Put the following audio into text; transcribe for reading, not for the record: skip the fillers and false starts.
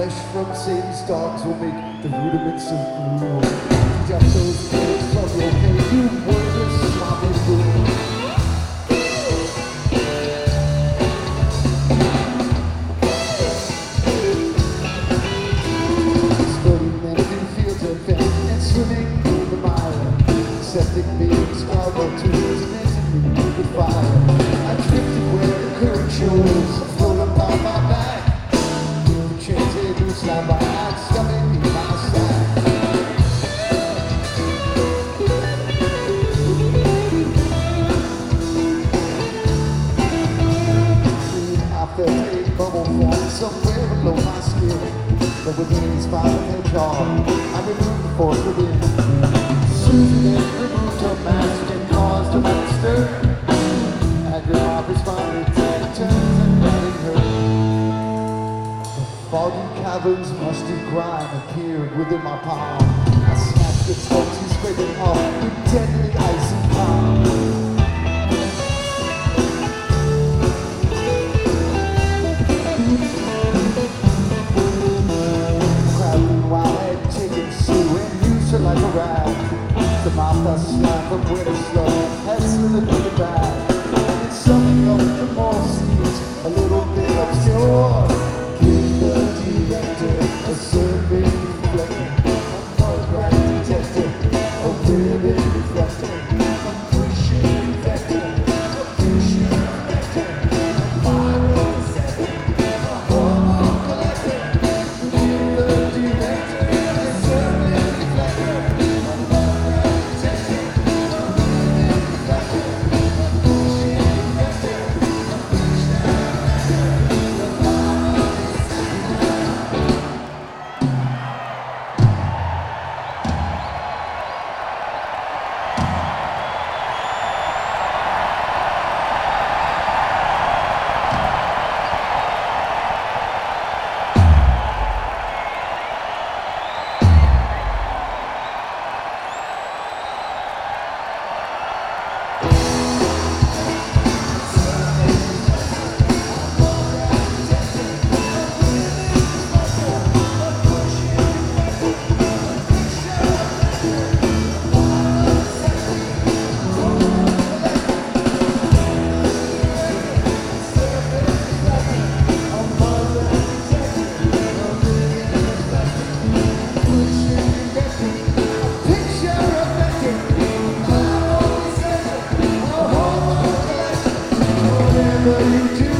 Flesh from Satan's dogs will make the rudiments of gruel. Deduct those pills from your pay, you worthless sloppy fool. Studying men in fields of fame and swimming in the mire. Septic beings, marble tools, and me with fire. I'm drifting where the current shows, floating by my back. Slide by night, stuffing me by my side. I felt a bubble form somewhere below my skin. But within its five-head jaw, I removed the force within. Susan then removed her mask and caused a monster. Agrippina responded to turns and running her. Foggy caverns, musty grime appeared within my palm. I snapped its hooks and scraped it off with deadly icy palm. Crabbing while I had taken Sue and used her like a rag. The mouth that slime from where the slug had slithered in the bag. And something of the more seeds, a little bit obscure. A survey reflector, a mud-rat detector, a ribbon reflector, a pushing vector, a pushing vector, a viral receptor, a hormone collector, the director, a survey reflector, a mud-rat detector, a ribbon reflector, a pushing vector, a pushing vector, the viral receptor. Whatever you do.